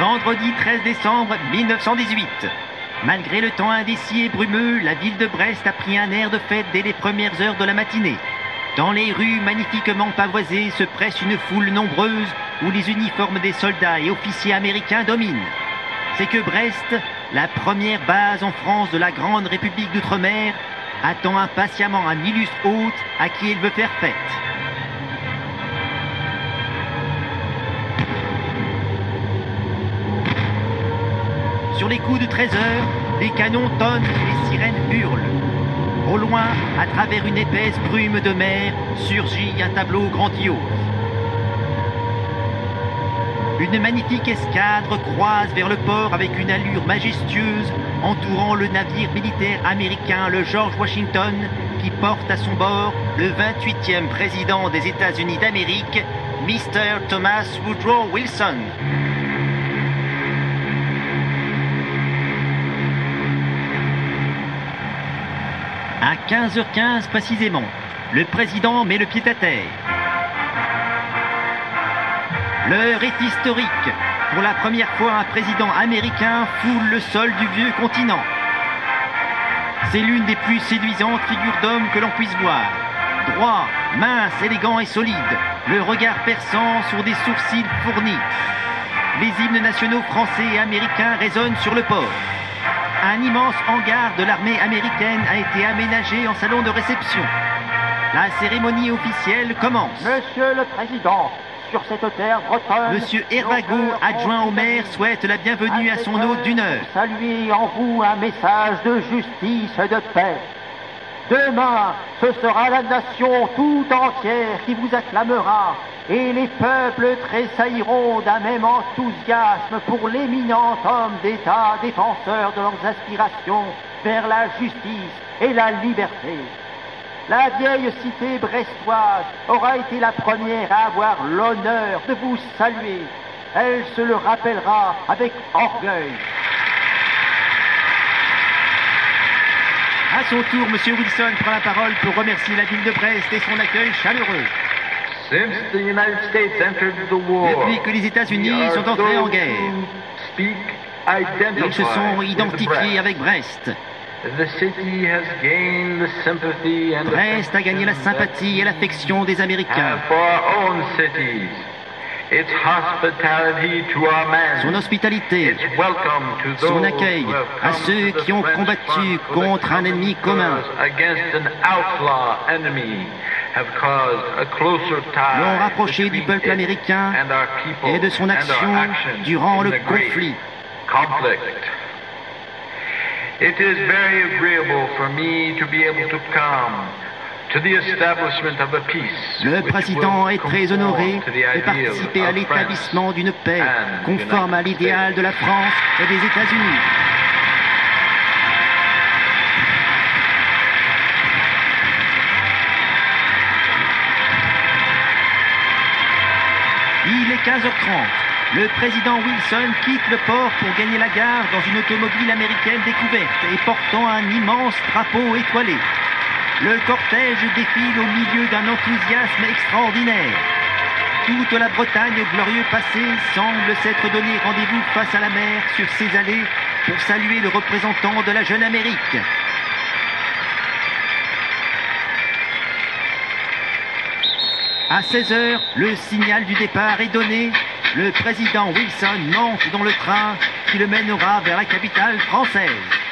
Vendredi 13 décembre 1918. Malgré le temps indécis et brumeux, la ville de Brest a pris un air de fête dès les premières heures de la matinée. Dans les rues magnifiquement pavoisées se presse une foule nombreuse où les uniformes des soldats et officiers américains dominent. C'est que Brest, la première base en France de la grande République d'Outre-mer, attend impatiemment un illustre hôte à qui elle veut faire fête. Sur les coups de 13 heures, les canons tonnent et les sirènes hurlent. Au loin, à travers une épaisse brume de mer, surgit un tableau grandiose. Une magnifique escadre croise vers le port avec une allure majestueuse, entourant le navire militaire américain, le George Washington, qui porte à son bord le 28e président des États-Unis d'Amérique, Mr. Thomas Woodrow Wilson. À 15h15 précisément, le président met le pied à terre. L'heure est historique. Pour la première fois, un président américain foule le sol du vieux continent. C'est l'une des plus séduisantes figures d'homme que l'on puisse voir. Droit, mince, élégant et solide, le regard perçant sur des sourcils fournis. Les hymnes nationaux français et américains résonnent sur le port. Un immense hangar de l'armée américaine a été aménagé en salon de réception. La cérémonie officielle commence. Monsieur le Président, sur cette terre bretonne... Monsieur Hervagot, adjoint au maire, souhaite la bienvenue à son hôte d'une heure. Saluez en vous un message de justice et de paix. Demain, ce sera la nation tout entière qui vous acclamera, et les peuples tressailliront d'un même enthousiasme pour l'éminent homme d'État défenseur de leurs aspirations vers la justice et la liberté. La vieille cité brestoise aura été la première à avoir l'honneur de vous saluer. Elle se le rappellera avec orgueil. À son tour, M. Wilson prend la parole pour remercier la ville de Brest et son accueil chaleureux. Depuis que les États-Unis sont entrés en guerre, ils se sont identifiés avec Brest. Brest a gagné la sympathie et l'affection des Américains. Son hospitalité, son accueil à ceux qui ont combattu contre un ennemi commun l'ont rapproché du peuple américain et de son action durant le conflit. It is very agreeable for me to be able to come to the establishment of a peace. Le président est très honoré de participer à l'établissement d'une paix conforme à l'idéal de la France et des États-Unis. Il est 15h30. Le président Wilson quitte le port pour gagner la gare dans une automobile américaine découverte et portant un immense drapeau étoilé. Le cortège défile au milieu d'un enthousiasme extraordinaire. Toute la Bretagne au glorieux passé semble s'être donné rendez-vous face à la mer sur ses allées pour saluer le représentant de la jeune Amérique. À 16h, le signal du départ est donné. Le président Wilson monte dans le train qui le mènera vers la capitale française.